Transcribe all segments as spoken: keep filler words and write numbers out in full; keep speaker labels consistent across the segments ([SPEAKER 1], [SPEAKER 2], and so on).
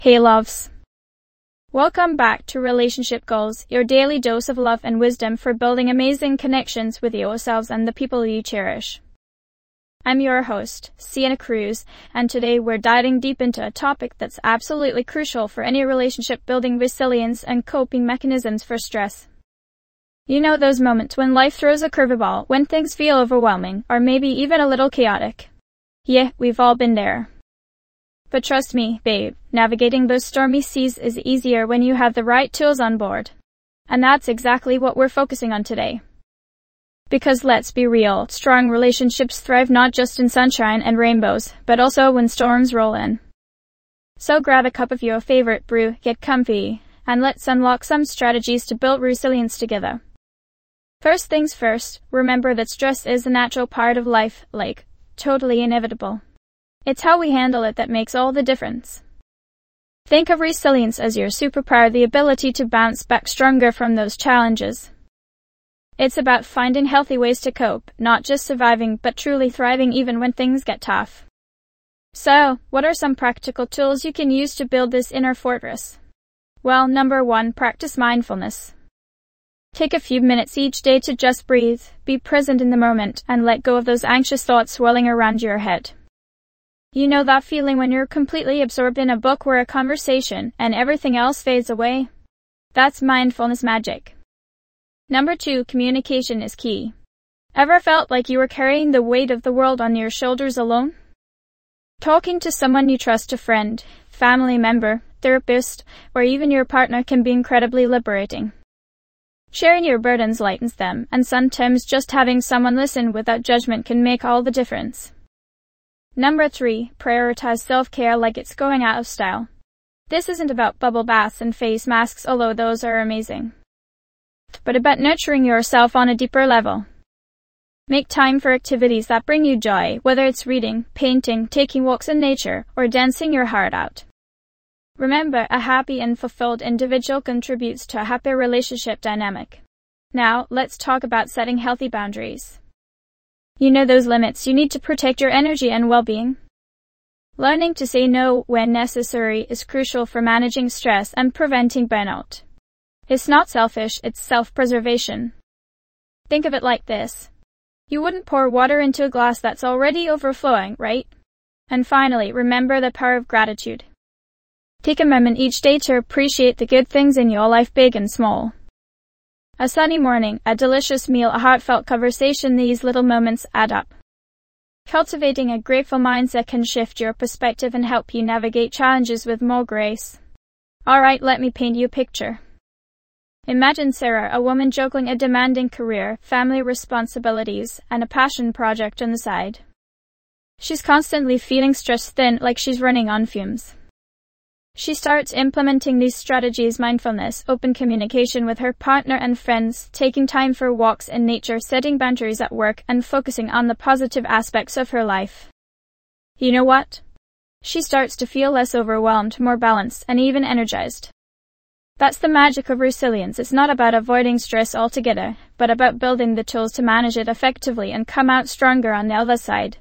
[SPEAKER 1] Hey loves. Welcome back to Relationship Goals, your daily dose of love and wisdom for building amazing connections with yourselves and the people you cherish. I'm your host, Sienna Cruz, and today we're diving deep into a topic that's absolutely crucial for any relationship: building resilience and coping mechanisms for stress. You know those moments when life throws a curveball, when things feel overwhelming, or maybe even a little chaotic. Yeah, we've all been there. But trust me, babe, navigating those stormy seas is easier when you have the right tools on board. And that's exactly what we're focusing on today. Because let's be real, strong relationships thrive not just in sunshine and rainbows, but also when storms roll in. So grab a cup of your favorite brew, get comfy, and let's unlock some strategies to build resilience together. First things first, remember that stress is a natural part of life, like, totally inevitable. It's how we handle it that makes all the difference. Think of resilience as your superpower, the ability to bounce back stronger from those challenges. It's about finding healthy ways to cope, not just surviving, but truly thriving even when things get tough. So, what are some practical tools you can use to build this inner fortress? Well, number one, practice mindfulness. Take a few minutes each day to just breathe, be present in the moment, and let go of those anxious thoughts swirling around your head. You know that feeling when you're completely absorbed in a book or a conversation, and everything else fades away? That's mindfulness magic. Number two, communication is key. Ever felt like you were carrying the weight of the world on your shoulders alone? Talking to someone you trust, a friend, family member, therapist, or even your partner, can be incredibly liberating. Sharing your burdens lightens them, and sometimes just having someone listen without judgment can make all the difference. Number three, prioritize self-care like it's going out of style. This isn't about bubble baths and face masks, although those are amazing, but about nurturing yourself on a deeper level. Make time for activities that bring you joy, whether it's reading, painting, taking walks in nature, or dancing your heart out. Remember, a happy and fulfilled individual contributes to a happy relationship dynamic. Now, let's talk about setting healthy boundaries. You know those limits you need to protect your energy and well-being? Learning to say no when necessary is crucial for managing stress and preventing burnout. It's not selfish, it's self-preservation. Think of it like this. You wouldn't pour water into a glass that's already overflowing, right? And finally, remember the power of gratitude. Take a moment each day to appreciate the good things in your life, big and small. A sunny morning, a delicious meal, a heartfelt conversation, these little moments add up. Cultivating a grateful mindset can shift your perspective and help you navigate challenges with more grace. Alright, let me paint you a picture. Imagine Sarah, a woman juggling a demanding career, family responsibilities, and a passion project on the side. She's constantly feeling stressed thin, like she's running on fumes. She starts implementing these strategies: mindfulness, open communication with her partner and friends, taking time for walks in nature, setting boundaries at work, and focusing on the positive aspects of her life. You know what? She starts to feel less overwhelmed, more balanced, and even energized. That's the magic of resilience. It's not about avoiding stress altogether, but about building the tools to manage it effectively and come out stronger on the other side.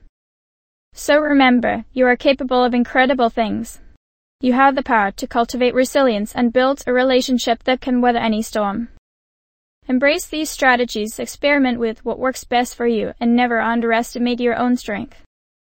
[SPEAKER 1] So remember, you are capable of incredible things. You have the power to cultivate resilience and build a relationship that can weather any storm. Embrace these strategies, experiment with what works best for you, and never underestimate your own strength.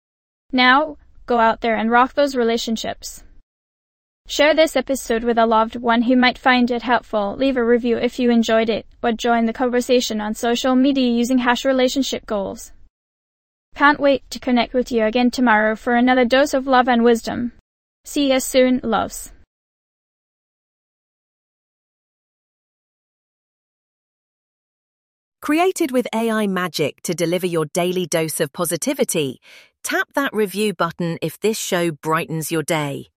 [SPEAKER 1] Now, go out there and rock those relationships. Share this episode with a loved one who might find it helpful. Leave a review if you enjoyed it, or join the conversation on social media using hash relationship goals. Can't wait to connect with you again tomorrow for another dose of love and wisdom. See you soon, loves.
[SPEAKER 2] Created with A I magic to deliver your daily dose of positivity, tap that review button if this show brightens your day.